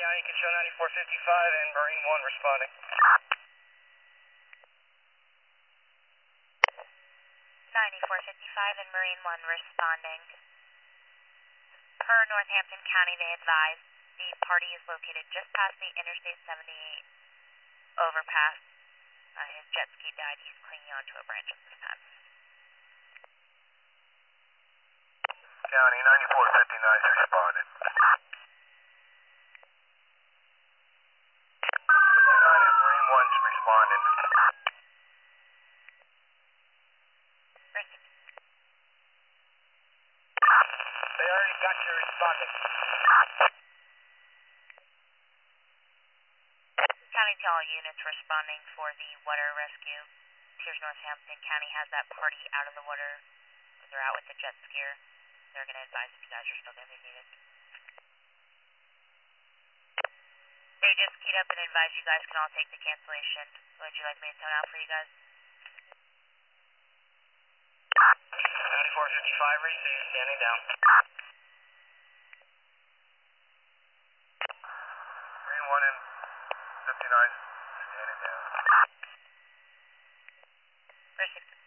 County, you can show 9455 and Marine 1 responding. 9455 and Marine 1 responding. Per Northampton County, they advise the party is located just past the Interstate 78 overpass. His jet ski died. He's clinging onto a branch at this time. County, 9459 responded. 59 and Marine 1's responding. They already got you responding. County to all units responding for the water rescue. Here's Northampton County has that party out of the water. They're out with the jet skier. They're going to advise if you guys are still going to be needed. They just keyed up and advised you guys can all take the cancellation. Would you like me to tone out for you guys? 9455 received, standing down. Marine 1 and 59 standing down. First 60.